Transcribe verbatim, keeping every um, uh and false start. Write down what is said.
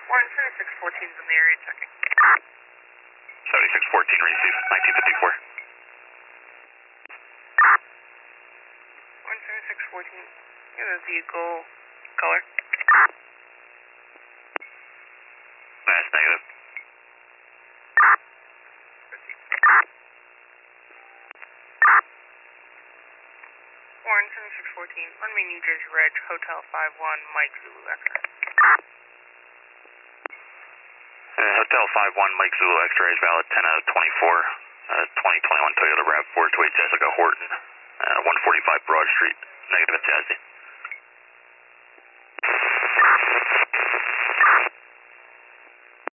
Warren, seventy-six fourteen is in the area checking. seventy-six fourteen received, nineteen fifty-four. Warren, seventy-six fourteen, you have a vehicle color. That's negative. Warren, seventy-six fourteen, run me New Jersey Reg, Hotel five one, Mike Zulu X-ray. Uh, Hotel five one, Mike Zulu X-ray is valid ten out of twenty-four. Uh, twenty twenty-one Toyota RAV four two eight Jessica Horton, uh, one forty-five Broad Street, negative at Jazzy.